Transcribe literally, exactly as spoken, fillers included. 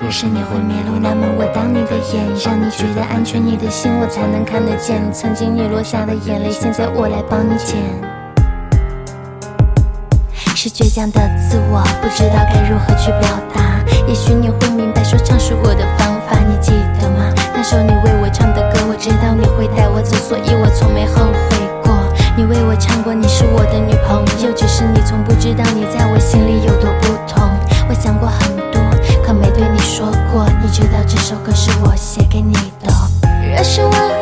可是你会迷路，那么我当你的眼，让你觉得安全，你的心我才能看得见。曾经你落下的眼泪，现在我来帮你捡。是倔强的自我，不知道该如何去表达。也许你会明白说唱是我的方法，你记得吗？那首你为我唱的歌，我知道你会带我走，所以我从没后悔过。你为我唱过，你是我的女朋友，只是你从不知道你在我心里有多不同。我想过很多，可没对你说过，你知道这首歌是我写给你的。若是我